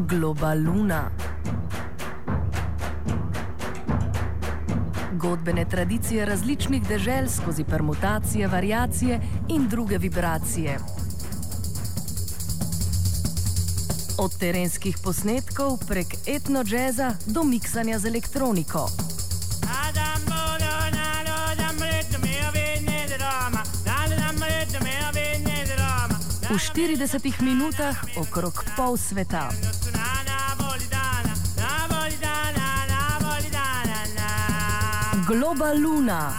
Globaluna. Godbene tradicije različnih dežel skozi permutacije, variacije in druge vibracije. Od terenskih posnetkov prek etno-džeza do miksanja z elektroniko. V 40 minutah okrog pol sveta. Globaluna.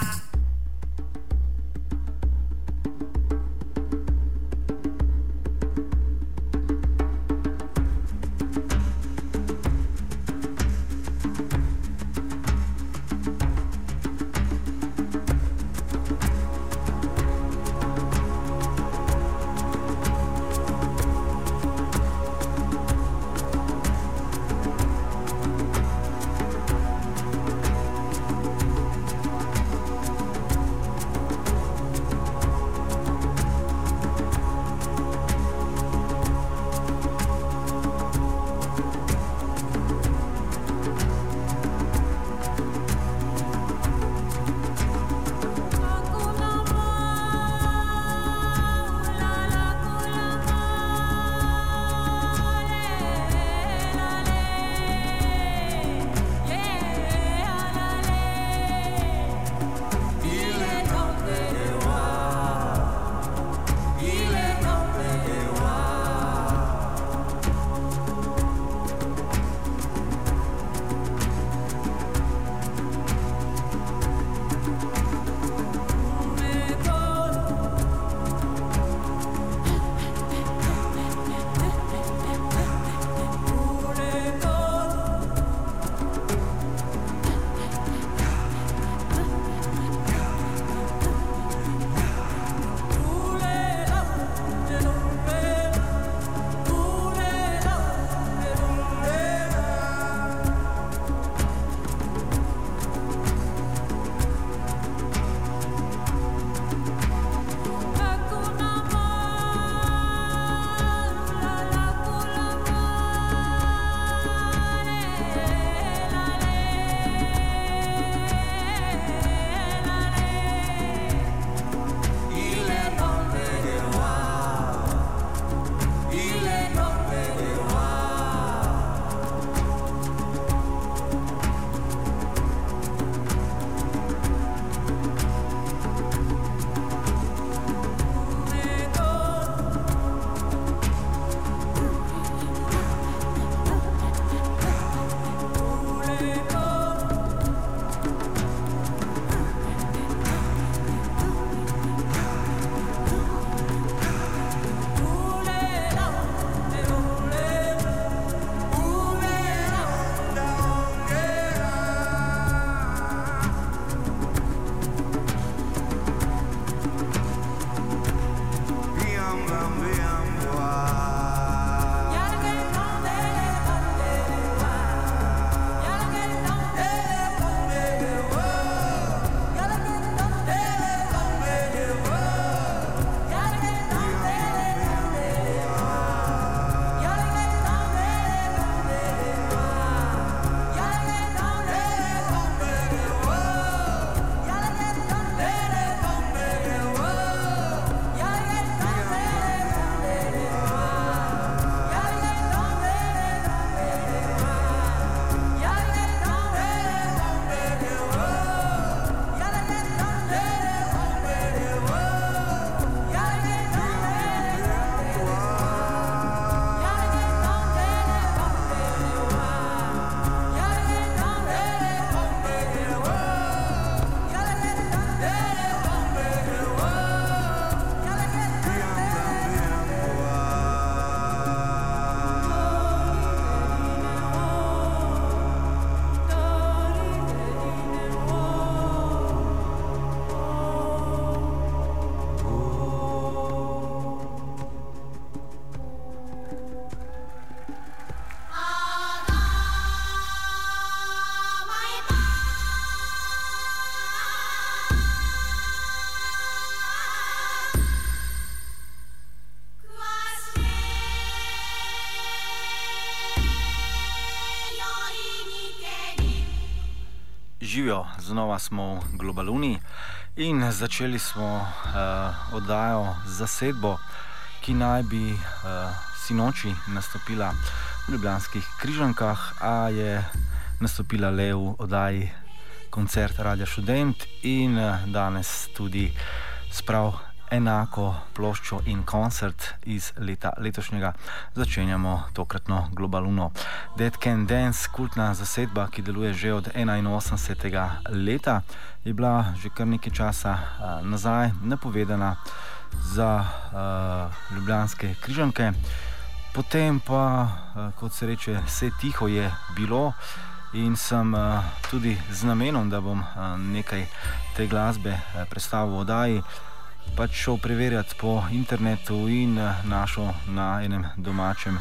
Živijo, znova smo v Globaluni in začeli smo oddajo Zasedbo, ki naj bi sinoči nastopila v Ljubljanskih Križankah, a je nastopila le v oddaji Koncert Radia Študent in danes tudi sprav enako ploščo in koncert iz letošnjega začenjamo tokratno Globaluno. Dead Can Dance, kultna zasedba, ki deluje že od 81. leta, je bila že kar nekaj časa nazaj napovedana za Ljubljanske Križanke. Potem pa, kot se reče, vse tiho je bilo in sem tudi z namenom, da bom nekaj te glasbe predstavil v oddaji, pač šel preverjati po internetu in našel na enem domačem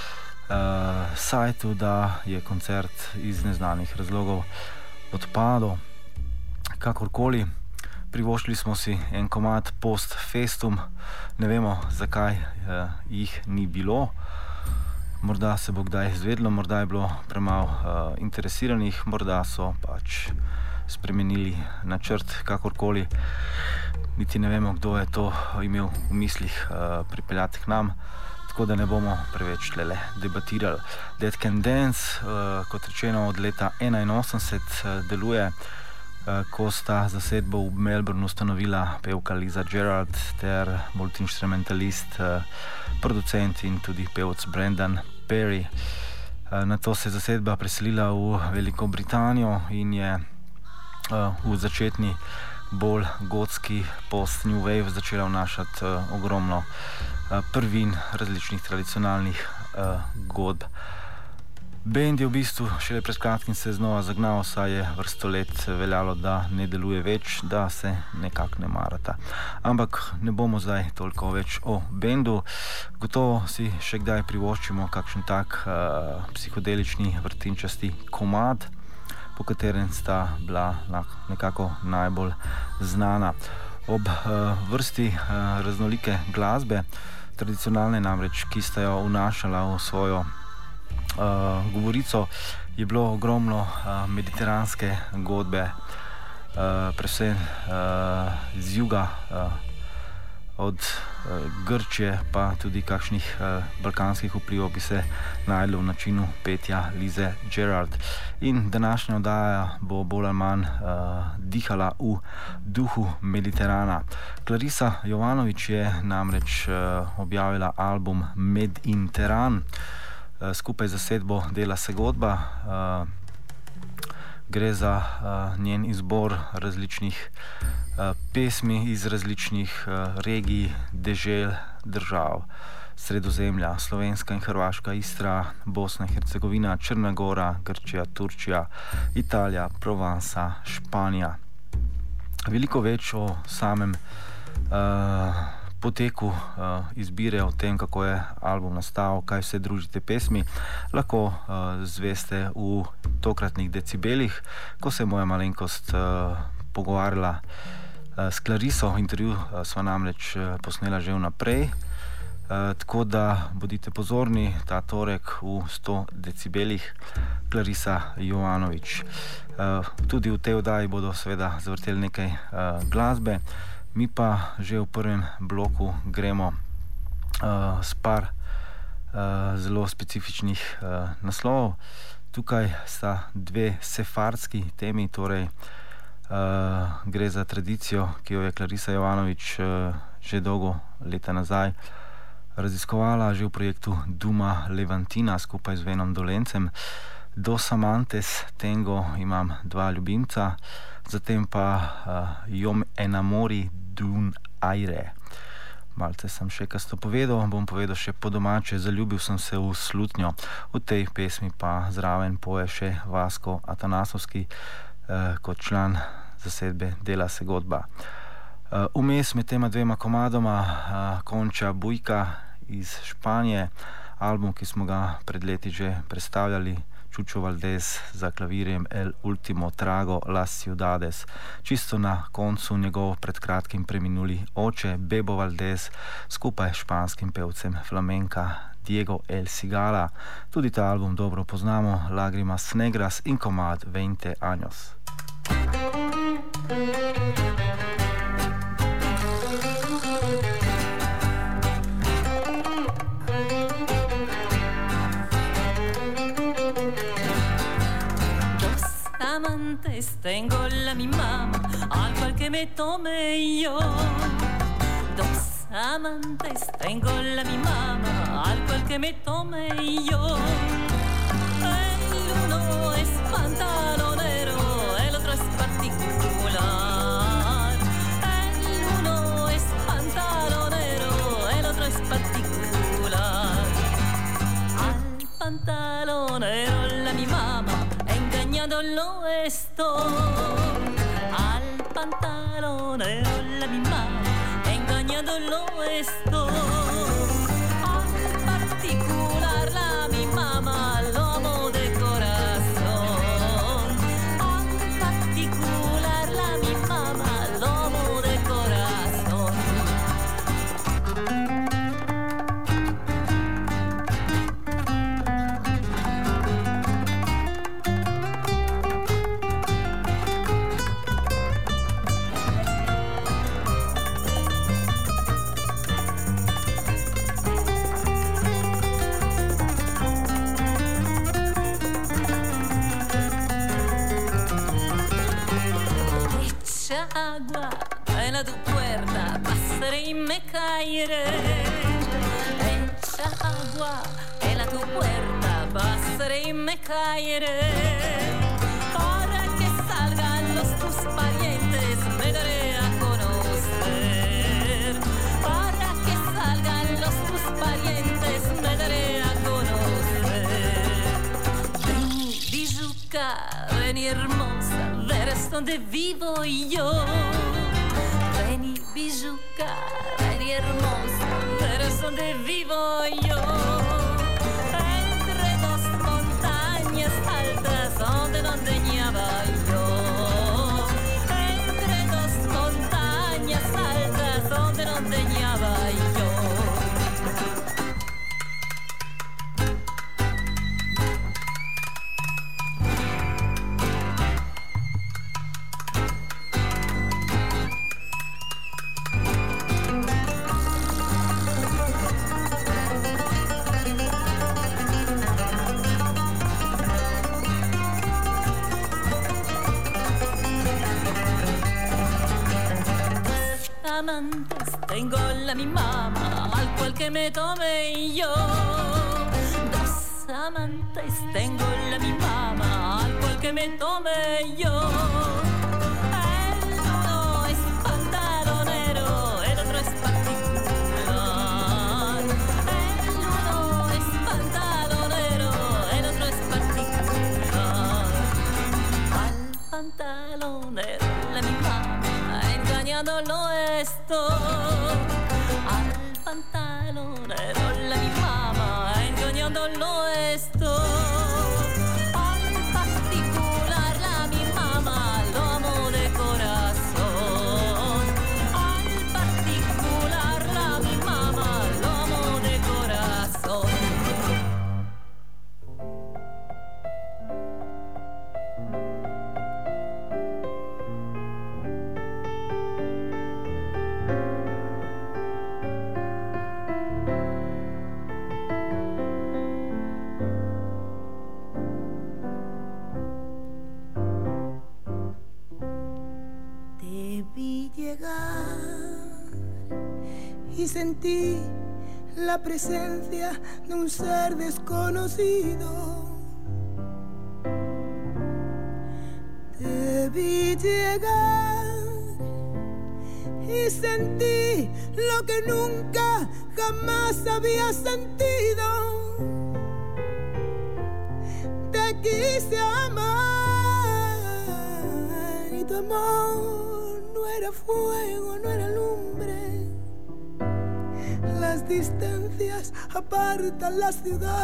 sajtu, da je koncert iz neznanih razlogov odpadel. Kakorkoli, privoščili smo si en komad Post Festum, ne vemo, zakaj jih ni bilo. Morda se bo kdaj izvedlo, morda je bilo premalo interesiranih, morda so pač spremenili načrt, kakorkoli. Niti ne vemo, kdo je to imel v mislih pripeljati k nam, tako da ne bomo preveč tlele debatirali. Dead Can Dance, kot rečeno, od leta 81 deluje, ko sta zasedbo v Melbournu ustanovila pevka Liza Gerald ter multiinstrumentalist, producent in tudi pevec Brendan Perry. Nato se je zasedba preselila v Veliko Britanijo in je v začetni bolj gotski post-new wave začela vnašati ogromno prvin različnih tradicionalnih godb. Band je v bistvu šele pred kratkim se znova zagnal, saj je vrsto let veljalo, da ne deluje več, da se nekako ne marata. Ampak ne bomo zdaj toliko več o bendu. Gotovo si še kdaj privoščimo kakšen tak psihodelični vrtinčasti komad, po katerem sta bila nekako najbolj znana. Ob vrsti raznolike glasbe, tradicionalne namreč, ki sta jo vnašala v svojo govorico, je bilo ogromno mediteranske godbe, predvsem z juga, od Grčije, pa tudi kakšnih balkanskih vplivov bi se najdlo v načinu petja Lize Gerald. In današnja oddaja bo bolj ali manj dihala v duhu Mediterana. Clarisa Jovanović je namreč objavila album Medinteran, skupaj z zasedbo Dela se godba. Gre za njen izbor različnih pesmi iz različnih regij, dežel, držav Sredozemlja, Slovenska in Hrvaška, Istra, Bosna in Hercegovina, Črna Gora, Grčija, Turčija, Italija, Provansa, Španija. Veliko več o samem poteku izbire, o tem, kako je album nastal, kaj vse druži te pesmi, lahko zveste v tokratnih decibelih, ko se je moja malenkost pogovarjala s Clariso. Intervju sva namreč posnela že vnaprej, tako da bodite pozorni ta torek v 100 decibelih. Clarisa Jovanović. Tudi v tej oddaji bodo seveda zavrteli nekaj glasbe. Mi pa že v prvem bloku gremo s par zelo specifičnih naslovov. Tukaj sta dve sefardski temi, torej gre za tradicijo, ki jo je Clarisa Jovanović že dolgo leta nazaj raziskovala, že v projektu Duma Levantina skupaj z Venom Dolencem. Dos amantes tengo, imam dva ljubimca, zatem pa Yo me enamori d'un aire. Malce sem še kasto povedal, bom povedal še po domače, zaljubil sem se v slutnjo. V tej pesmi pa zraven poje še Vasko Atanasovski kot član zasedbe Dela se godba. Vmes med tema dvema komadoma Concha Bujka iz Španije, album, ki smo ga pred leti že predstavljali, Chucho Valdés za klavirjem El Último Trago Las Ciudades. Čisto na koncu njegov pred kratkim preminuli oče Bebo Valdés skupaj s španskim pevcem flamenka Diego El Cigala. Tudi ta album dobro poznamo, Lágrimas Negras in komad 20 años. amantes tengo la mi mamá, al cual que me tome yo. Dos amantes tengo la mi mamá, al cual que me tome yo. El uno es pantalonero, el otro es particular. El uno es pantalonero, el otro es particular. Al pantalonero la mi mamá, engañándolo estoy. Al pantalonero la mi mamá, engañándolo estoy. Al particular la mi mamá lo amo de corazón. Al particular la mi mamá lo amo de corazón. Agua en tu puerta, pasaré y me caeré. Echa agua en tu puerta, pasaré y me caeré. Para que salgan los tus parientes, me daré a conocer. Para que salgan los tus parientes, me daré a conocer. Ven, Bijuca, ven hermosa, verás donde vivo yo. Ven, Bijuca, ven hermosa, verás donde vivo yo. Entre dos montañas altas donde no teñaba yo. Entre dos montañas altas donde no teñaba yo. Amantes tengo la mi mamá, al cual que me tome yo. Dos amantes tengo la mi mamá, al cual que me tome yo. El uno es pantalonero, el otro es particular. El uno es pantalonero, el otro es particular. Al pantalonero la mi mamá, engañándolo estoy. Al pantalonero la mi mamá, engañándolo estoy. Al particular la mi mamá, lo amo de corazón. Al particular la mi mamá, lo amo de corazón. Y sentí la presencia de un ser desconocido. Te vi llegar y sentí lo que nunca jamás había sentido. Te quise amar y tu amor no era fuego, no era lumbre. Las distancias apartan las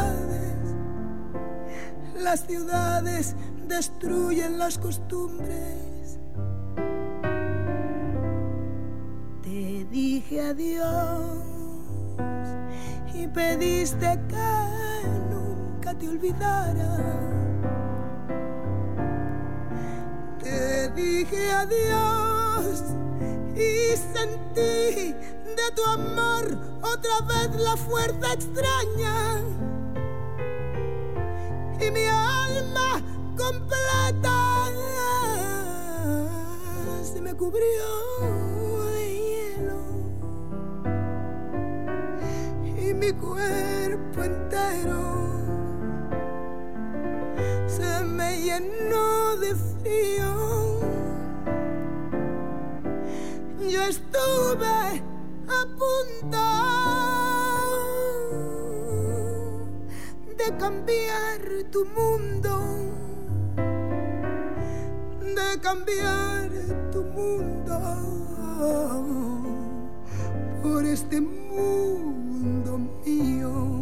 ciudades destruyen las costumbres. Te dije adiós y pediste que nunca te olvidara. Te dije adiós y sentí de tu amor otra vez la fuerza extraña y mi alma completa me cubrió de hielo y mi cuerpo entero se me llenó de frío. Yo estuve a punto de cambiar tu mundo, de cambiar tu mundo por este mundo mío.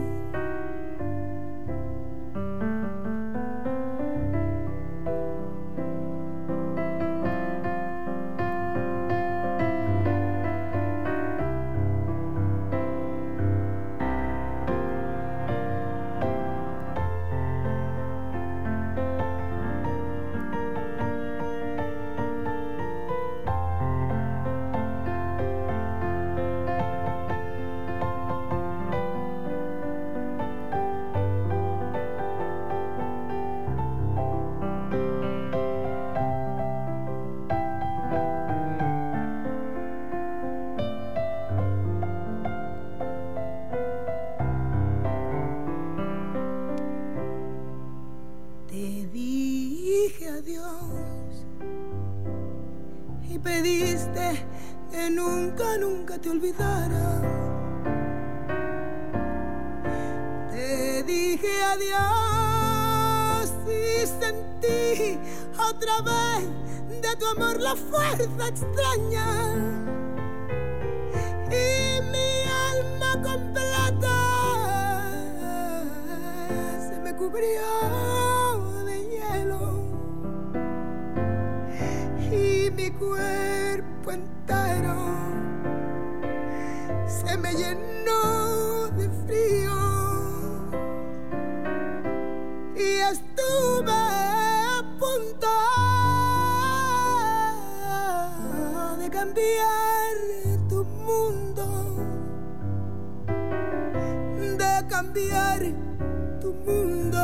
Pediste que nunca, nunca te olvidara. Te dije adiós y sentí otra vez de tu amor la fuerza extraña. Y mi alma completa se me cubrió de hielo. Y mi cuerpo entero se me llenó de frío. Y estuve a punto de cambiar tu mundo, de cambiar tu mundo.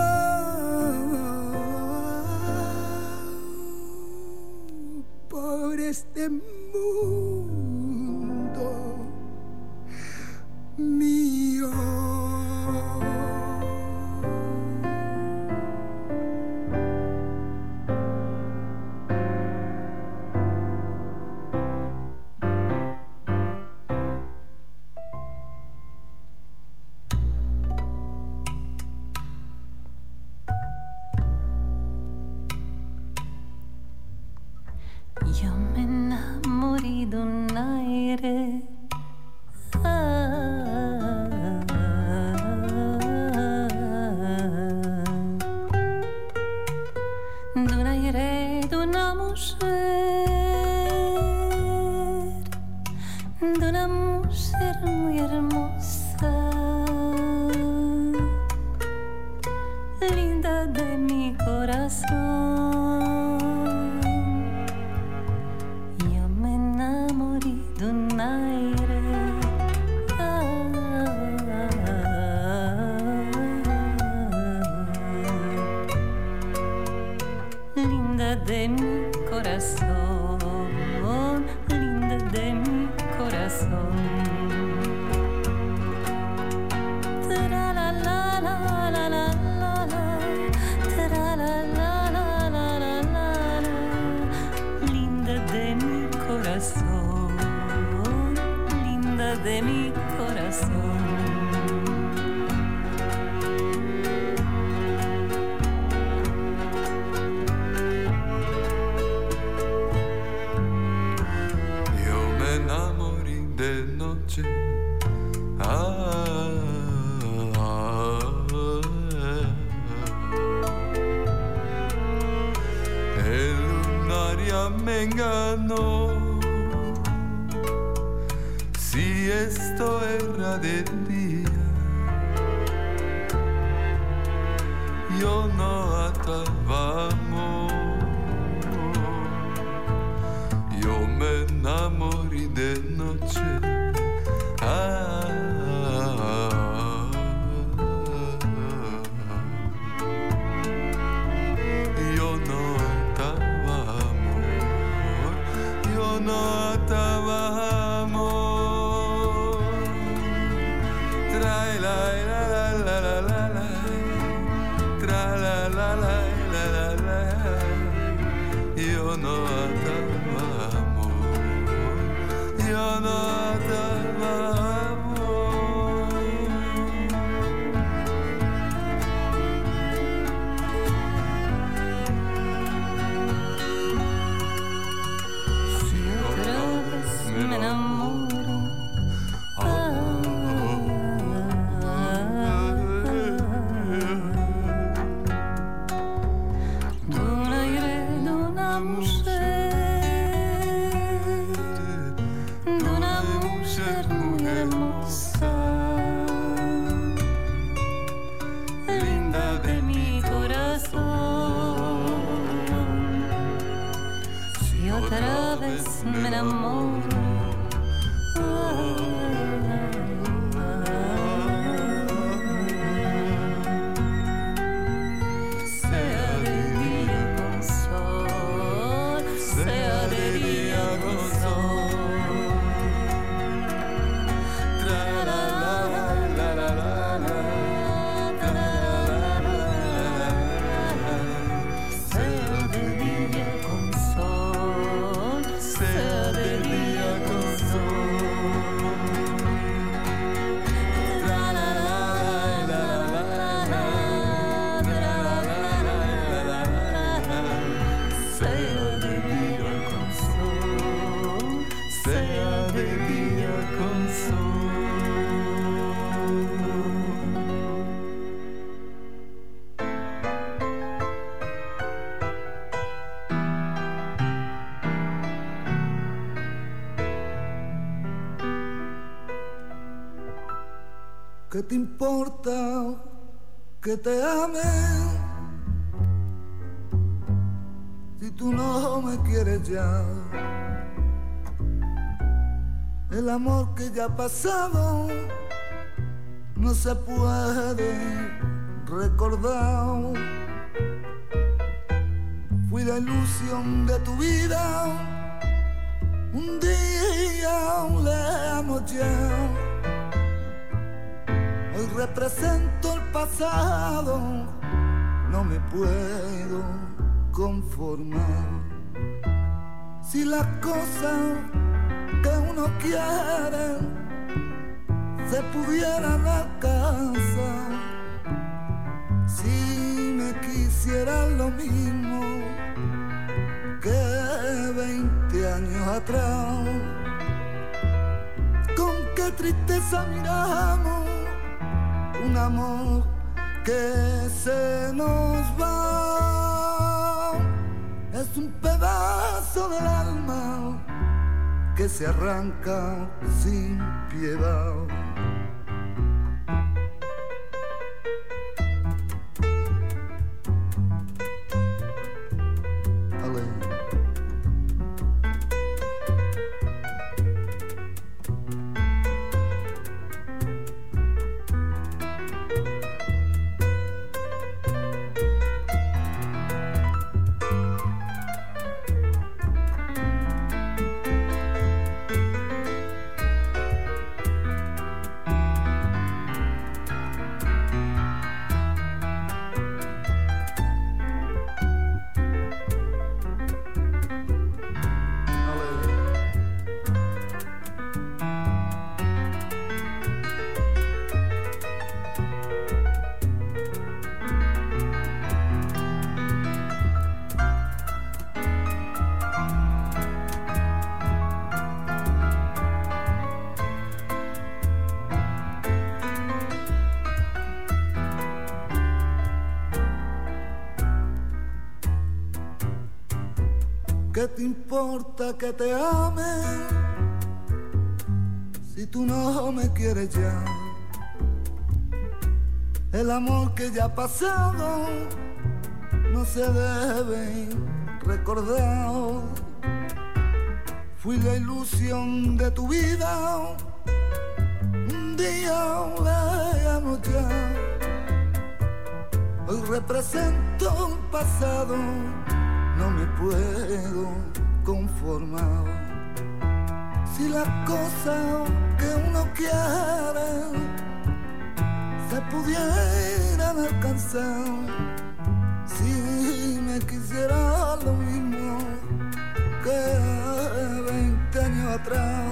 Por este mundo mío. Yo me enamoré de un aire, de un aire de una mujer muy hermosa, linda de mi corazón. De mi corazón, linda de mi corazón. Tra la la la la la la la, tra la la la la la la, linda de mi corazón, linda de mi corazón. El lunaria me engañó. Si esto era de día, yo no ataba amor. Yo me enamoré de noche. Yo no ataba amor. vez me enamoro. ¿Qué te importa que te ame si tú no me quieres ya? El amor que ya ha pasado no se puede recordar. Fui la ilusión de tu vida, un día lejos ya. Hoy represento el pasado, no me puedo conformar. Si las cosas que uno quiere se pudieran alcanzar, si me quisieran lo mismo que 20 años atrás, con qué tristeza miramos un amor que se nos va. Es un pedazo del alma que se arranca sin piedad. ¿Qué te importa que te ame si tú no me quieres ya? El amor que ya ha pasado no se debe recordar. Fui la ilusión de tu vida, un día lejano ya. Hoy represento un pasado, no me puedo conformar. Si las cosas que uno quiere se pudieran alcanzar, si me quisiera lo mismo que 20 años atrás,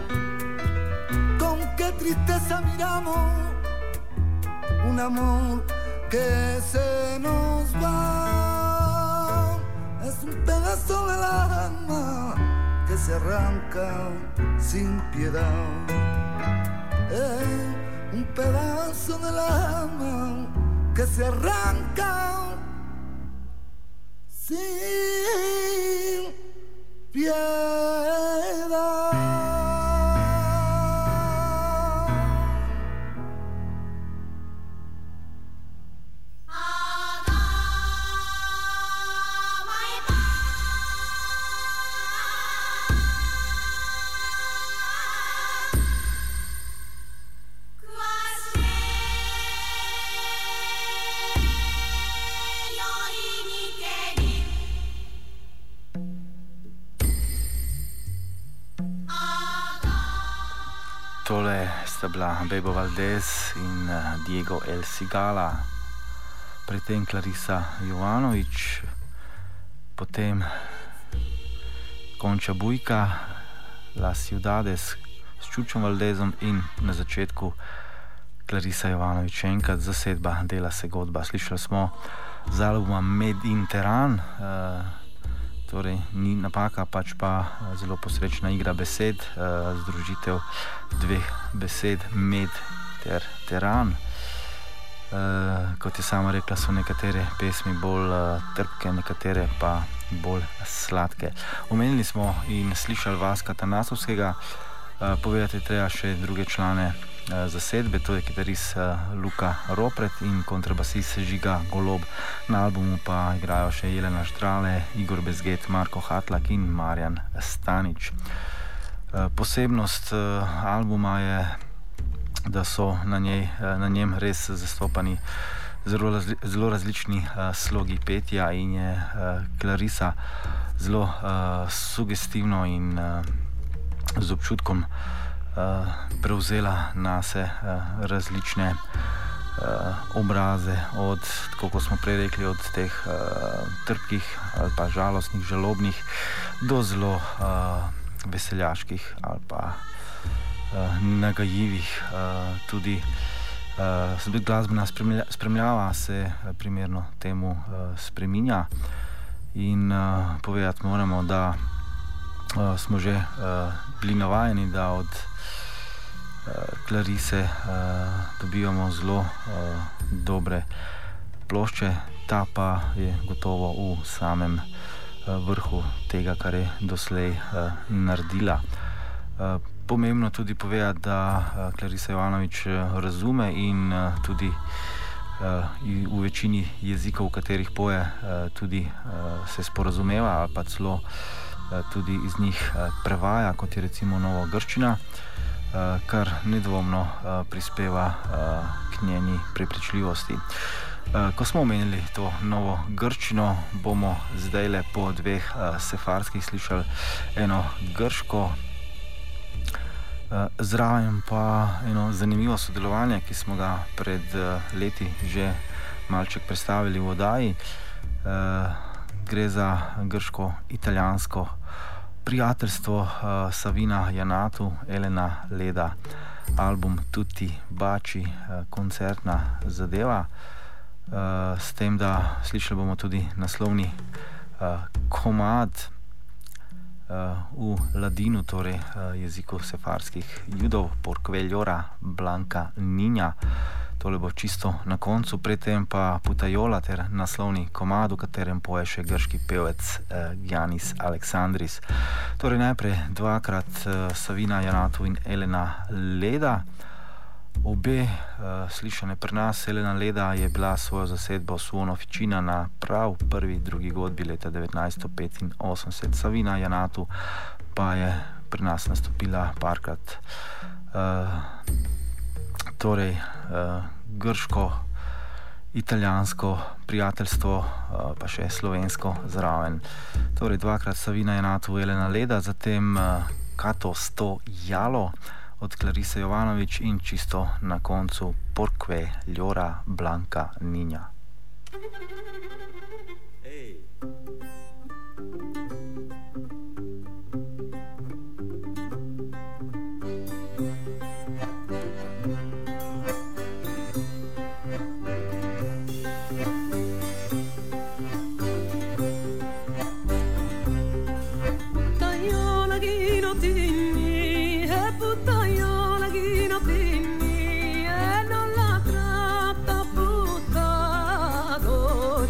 con qué tristeza miramos un amor que se nos va. Es un pedazo del alma que se arranca sin piedad. Es un pedazo del alma que se arranca sin piedad. tole sta bila Bebo Valdez in Diego El Cigala, pri tem Clarisa Jovanović, potem Concha Bujka, Las Ciudades s Čučom Valdezom in na začetku Clarisa Jovanović, še enkrat zasedba Dela se godba. Slišali smo z albuma Med in Teran, torej ni napaka, pač pa zelo posrečna igra besed, združitev dveh besed med ter teran. Kot je sama rekla, so nekatere pesmi bolj trpke, nekatere pa bolj sladke. Omenili smo in slišali Vaska Tanasovskega, povedati treba še druge člane zasedbe, to je kitarist Luka Ropret in kontrabasist Žiga Golob. Na albumu pa igrajo še Jelena Štrale, Igor Bezget, Marko Hatlak in Marjan Stanič. Posebnost albuma je, da so na njem res zastopani zelo različni slogi petja in je Clarisa zelo sugestivno in z občutkom prevzela nase različne obraze, od, tako kot smo prej rekli, od teh trpkih ali pa žalostnih, žalobnih do zelo veseljaških ali pa nagajivih. Tudi glasbena spremljava se primerno temu spreminja in povedati moramo, da smo že bili navajeni, da od Clarise dobivamo zelo dobre plošče, ta pa je gotovo v samem vrhu tega, kar je doslej naredila. Pomembno tudi povedati, da Clarisa Jovanović razume in tudi v večini jezikov, v katerih poje, tudi se sporazumeva ali pa celo tudi iz njih prevaja, kot je recimo novogrščina, kar nedvomno prispeva k njeni prepričljivosti. Ko smo omenili to novogrščino, bomo zdajle po dveh sefarskih slišali eno grško, zraven pa eno zanimivo sodelovanje, ki smo ga pred leti že malček predstavili v oddaji. Gre za grško-italijansko prijateljstvo Savina Janatu, Elena Leda, album Tutti Baci, koncertna zadeva, s tem, da slišali bomo tudi naslovni komad v ladinu, torej jeziku sefarskih judov, Porquellora Blanca Niña. Tole bo čisto na koncu, predtem pa Putajola ter naslovni komad, v katerem poje še grški pevec Giannis Aleksandris. Torej najprej dvakrat Savina Janatu in Elena Leda. Obe slišane pri nas. Elena Leda je bila svojo zasedbo Suono Ficina na prav prvi, drugi godbi leta 1985. Savina Janatu pa je pri nas nastopila parkrat. Torej, grško-italijansko prijateljstvo, pa še slovensko zraven. Torej, dvakrat Savina Janatu, Elena Leda, zatem Kato Sto Jalo od Clarise Jovanović in čisto na koncu Porquellora Blanca Niña. E non la tratta buttato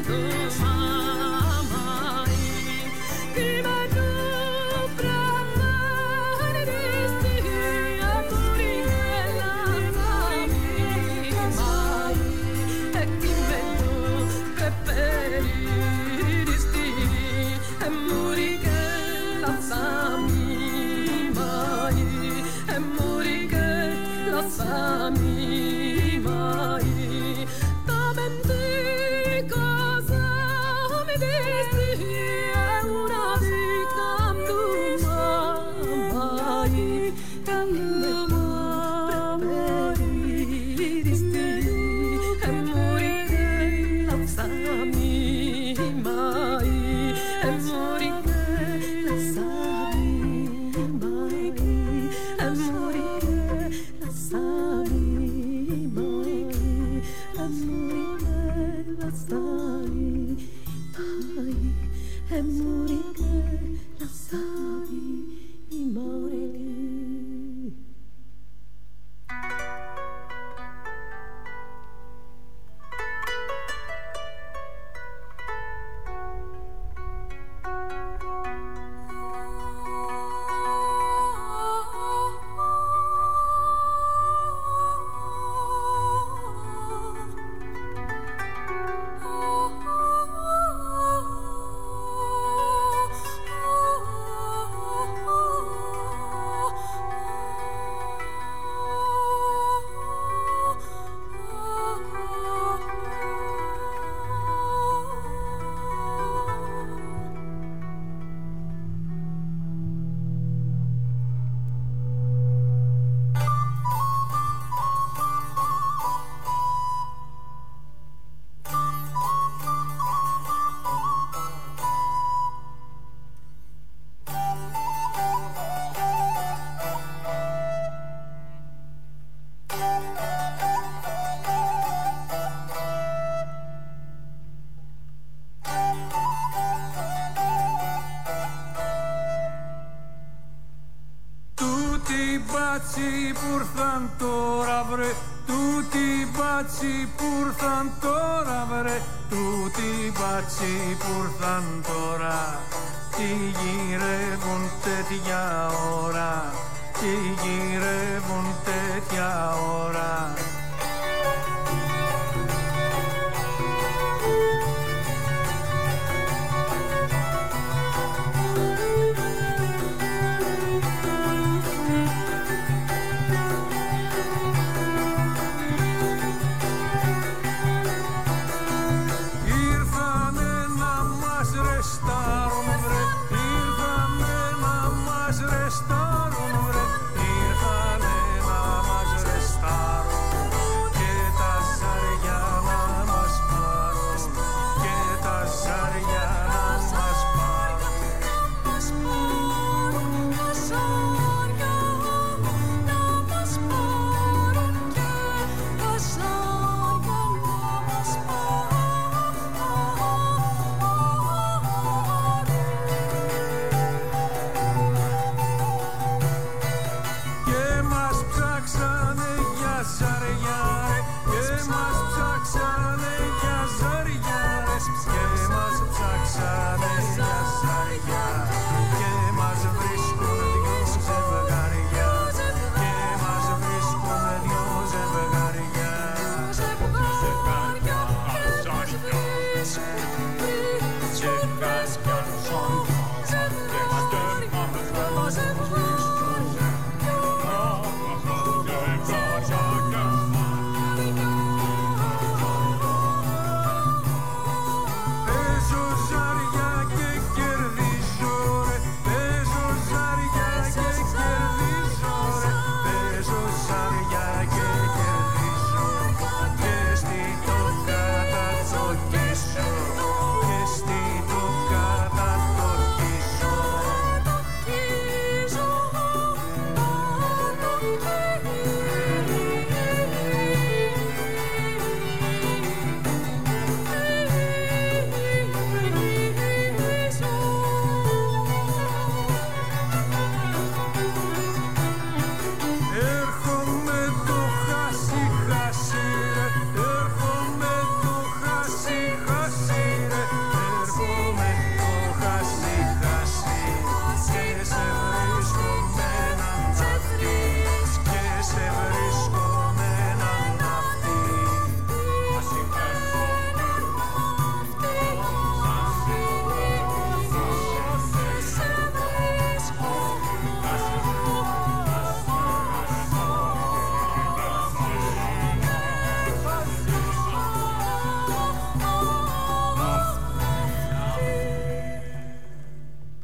μπάτσι που ήρθαν τώρα βρε, τούτοι μπάτσι που ήρθαν τώρα βρε, τούτοι μπάτσι που ήρθαν τώρα, τι γυρεύουν τέτοια ώρα, τι γυρεύουν τέτοια ώρα.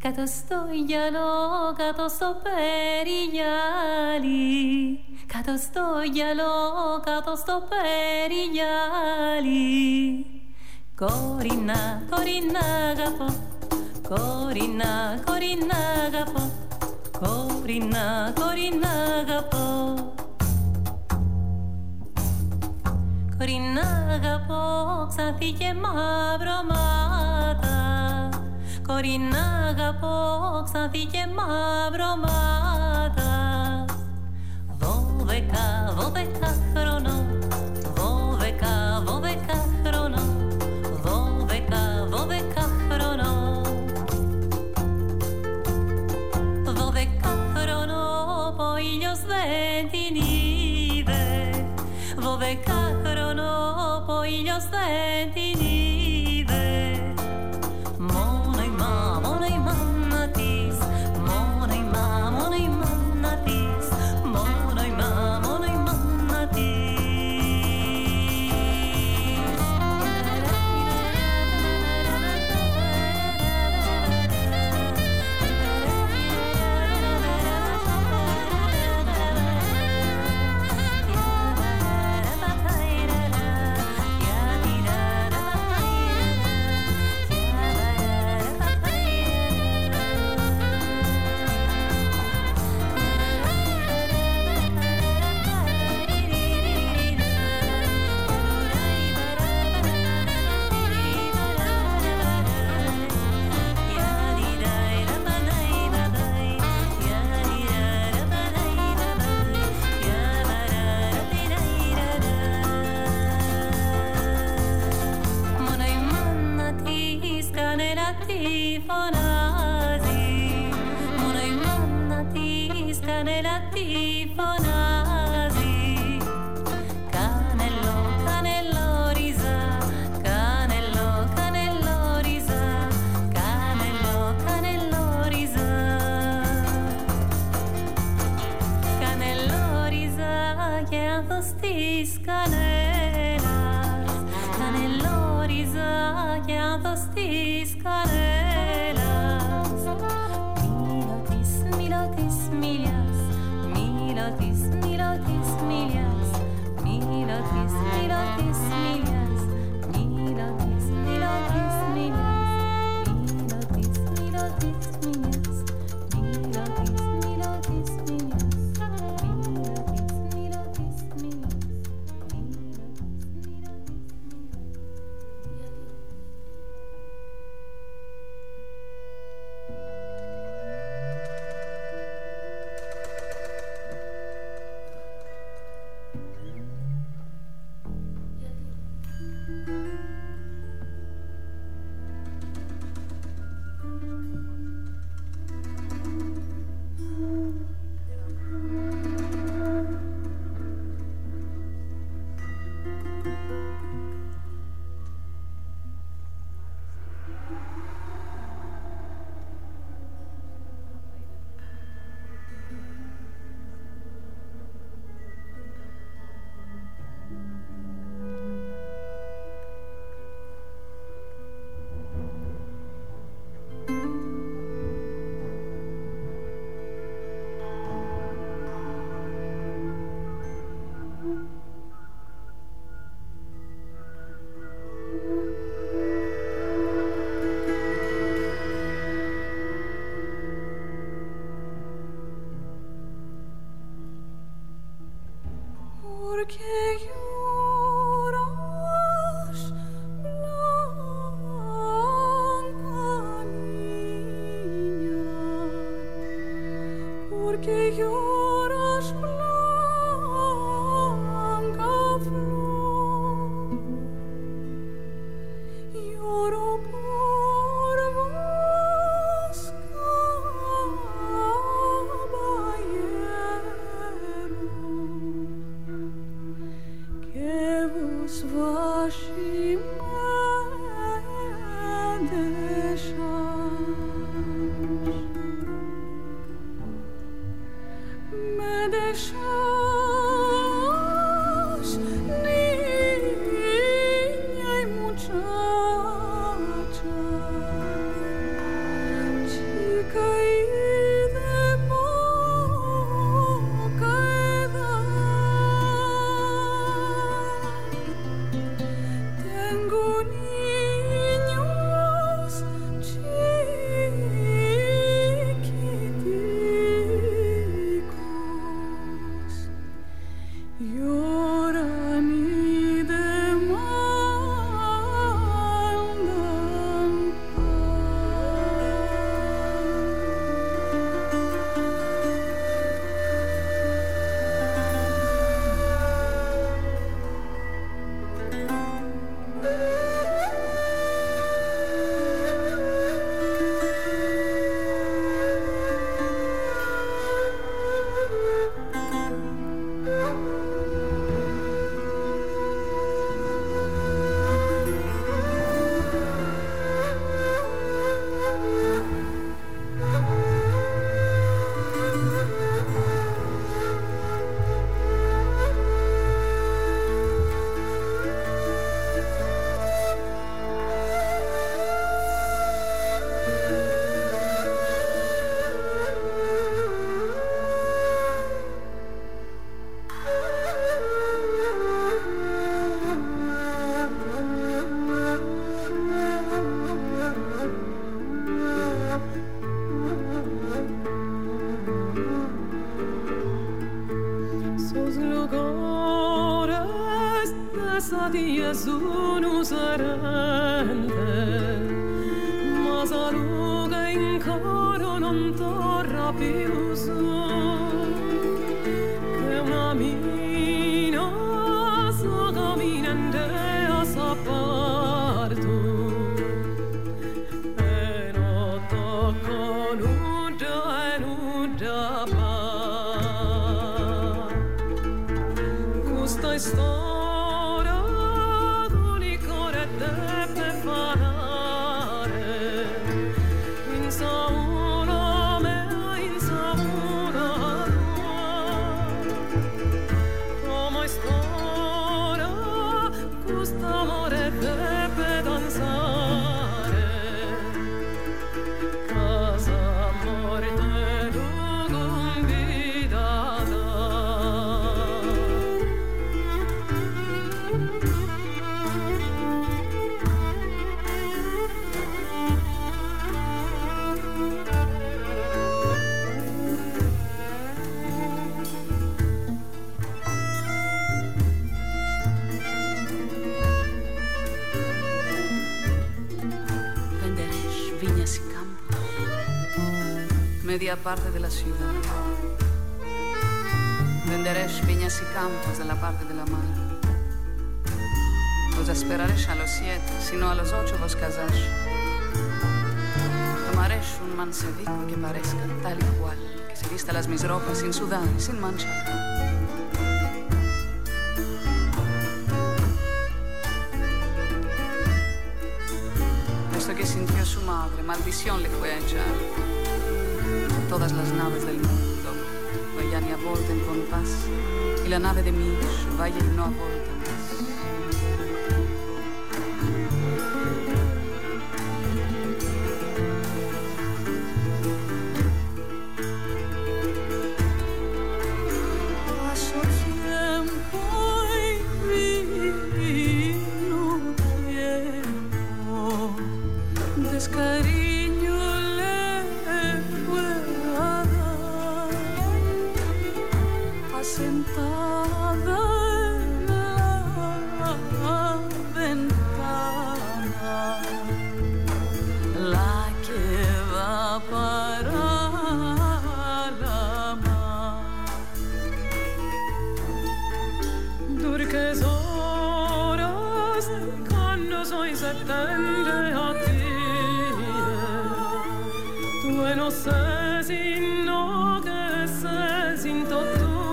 Κάτω στο γυαλό, κάτω στο περιγυάλι. Κάτω στο γυαλό, κάτω στο περιγυάλι. Κορίνα, κορίνα αγαπώ. Κορίνα, κορίνα αγαπώ. Κορίνα, κορίνα αγαπώ. Κορίνα αγαπώ, ξανθή και μαυρωμάτα. Κορίνα αγαπώ, ξανθή και μαυρωμάτα. 12 χρονών, 12 χρονών, 12 χρονών. 12 χρονών που ο ήλιος δεν την είδε. 12 χρονών που ο ήλιος δεν την είδε. Μόνο η μάνα της, μόνο η μάνα της, μόνο η μάνα της. nessuno si rende, ma saluga in coro non torna più su, che una mina sa camminante a sa parto, e non tocco nuda e nuda pa. Questa storia con i cuore deve parlare, in sauna mea, in sauna tua, come storia questo amore deve danzare, casa morte tu convidata. Venderéis viñas y campos, media parte de la ciudad. Venderéis viñas y campos de la parte de la mar. Os esperaréis a los 7, sino a los 8 vos casáis. Tomaréis un mansevico que parezca tal y cual, que se vista las mis ropas sin sudar y sin manchar. Esto que sintió su madre, maldición le fue a echar. Todas las naves del mundo vayan y avolten con paz, y la nave de Mish vaya y no avolte más. Paso tiempo y vino tiempo, descariño le fue a dar, asentada en la ventana, la que va para la mar. Durques horas cuando soy setente a ti, tu no sé sino que sé sin tu,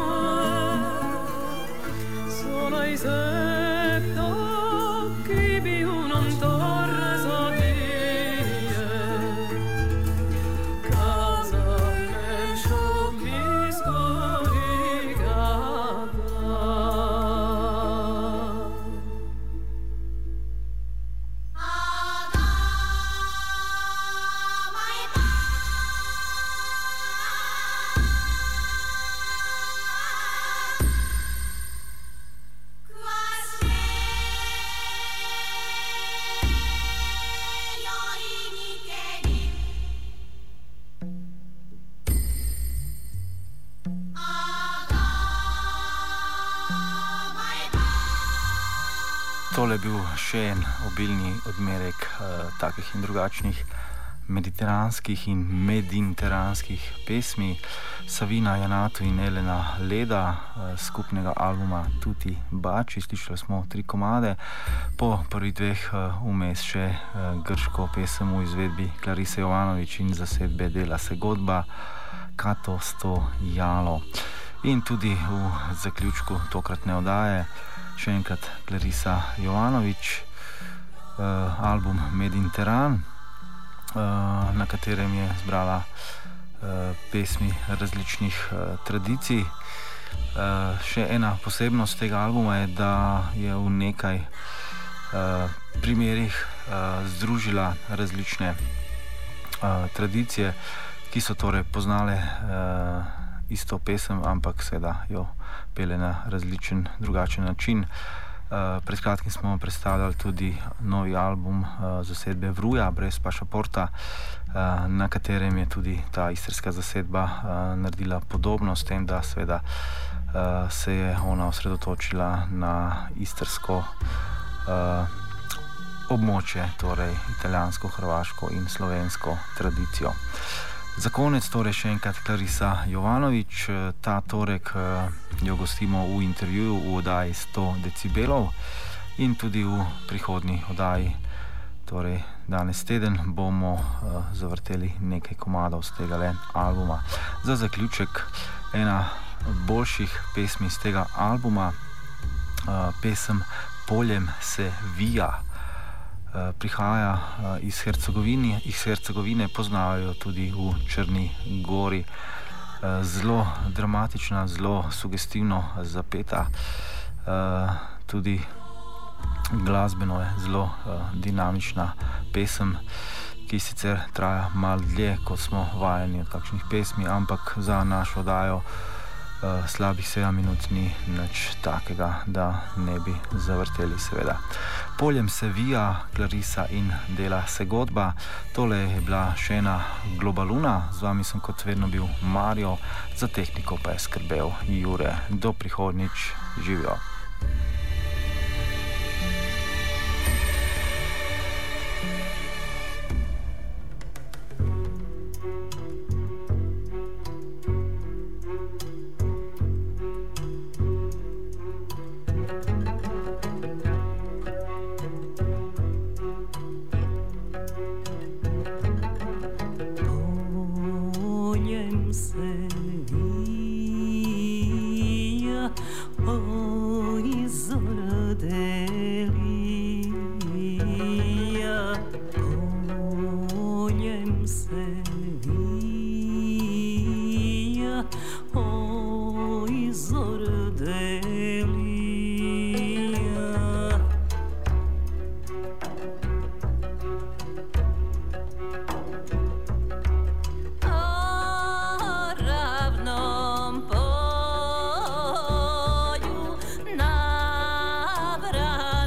solo hai setto chi più non torna a dire, casa nel sciocchi scoricata. Tole je bil še en obilni odmerek takih in drugačnih mediteranskih in mediteranskih pesmi Savina Janato in Elena Leda skupnega albuma Tuti Bači. Slišali smo 3 komade, po prvih 2 vmes še grško pesem v izvedbi Klarise Jovanović in zasedbe Dela se godba Kato sto jalo. In tudi v zaključku tokratne oddaje še enkrat Clarisa Jovanović, album Mediteran, na katerem je zbrala pesmi različnih tradicij. Še ena posebnost tega albuma je, da je v nekaj primerih združila različne tradicije, ki so torej poznale isto pesem, ampak seveda jo pele na različen, drugačen način. Pred kratkim smo predstavljali tudi novi album zasedbe Vruja, Brez pašaporta, na katerem je tudi ta istrska zasedba naredila podobno, s tem, da seveda se je ona osredotočila na istrsko območje, torej italijansko, hrvaško in slovensko tradicijo. Za konec torej še enkrat Clarisa Jovanović. Ta torek jo gostimo v intervjuju v oddaji 100 decibelov in tudi v prihodnji oddaji, torej danes teden, bomo zavrteli nekaj komadov z tega albuma. Za zaključek ena boljših pesmi z tega albuma, pesem Poljem se vija. Prihaja iz Hercegovine, poznajo tudi v Črni Gori. Zelo dramatična, zelo sugestivno zapeta, tudi glasbeno je zelo dinamična pesem, ki sicer traja malo dlje, kot smo vajeni od kakšnih pesmi, ampak za našo oddajo slabih 7 minut ni nič takega, da ne bi zavrteli, seveda. Poljem se vija, Clarisa in dela se godba. Tole je bila še ena Globaluna. Z vami sem kot vedno bil Mario, za tehniko pa je skrbel Jure. Do prihodnjič, živijo.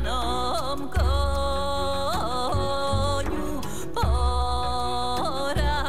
Ora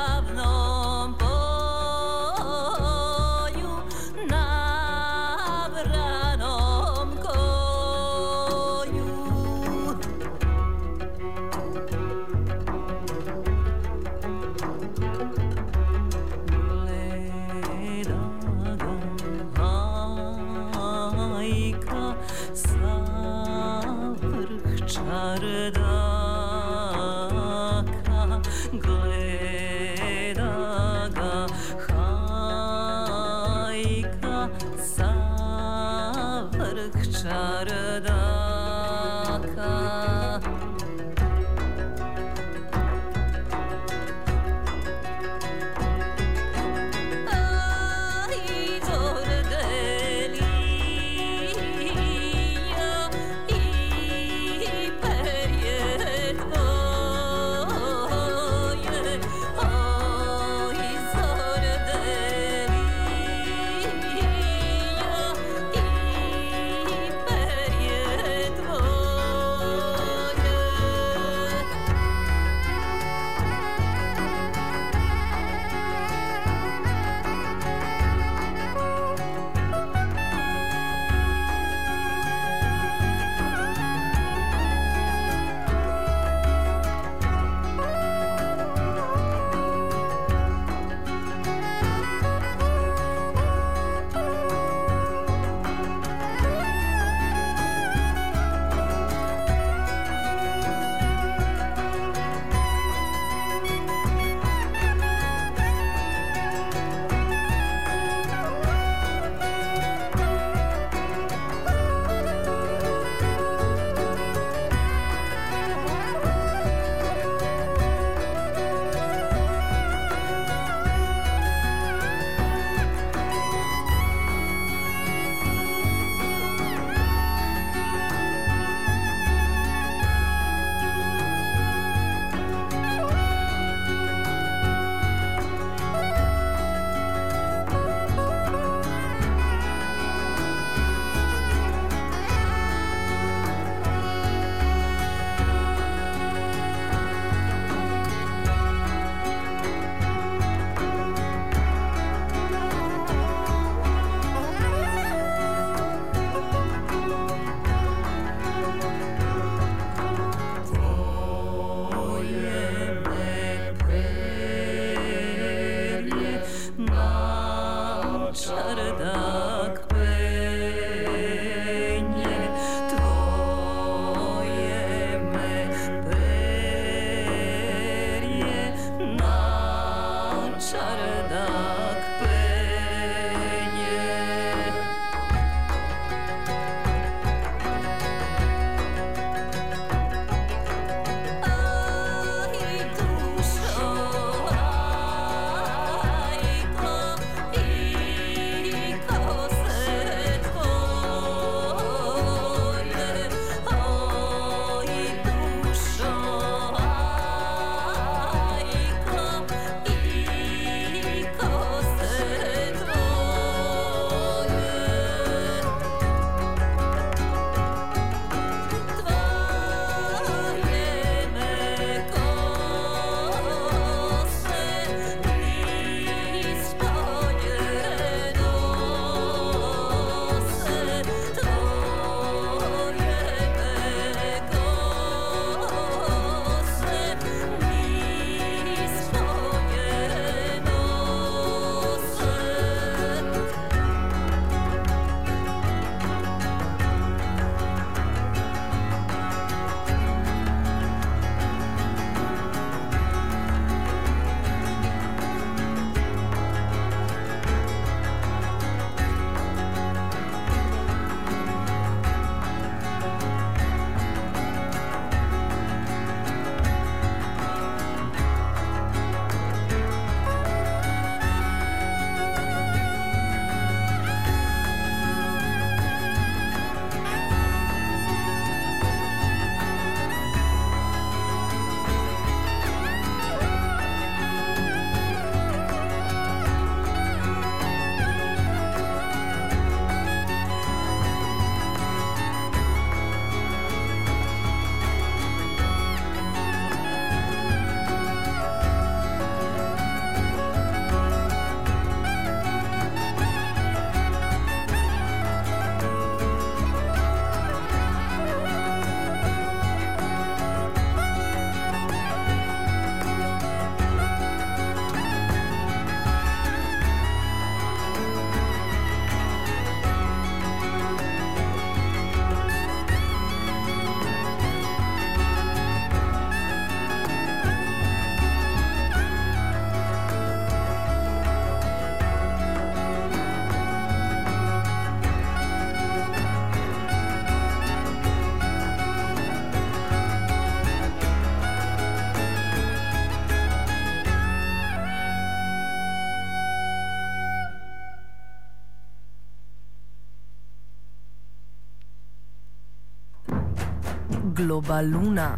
Globaluna.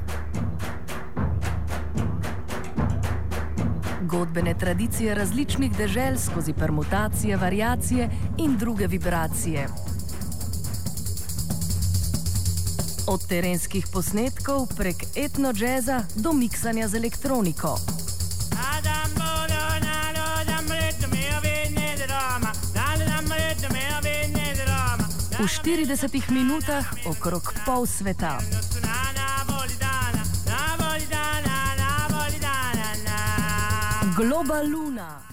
Godbene tradicije različnih dežel skozi permutacije, variacije in druge vibracije. Od terenskih posnetkov prek etno-džeza do miksanja z elektroniko. V 40 minutah okrog pol sveta. Globaluna.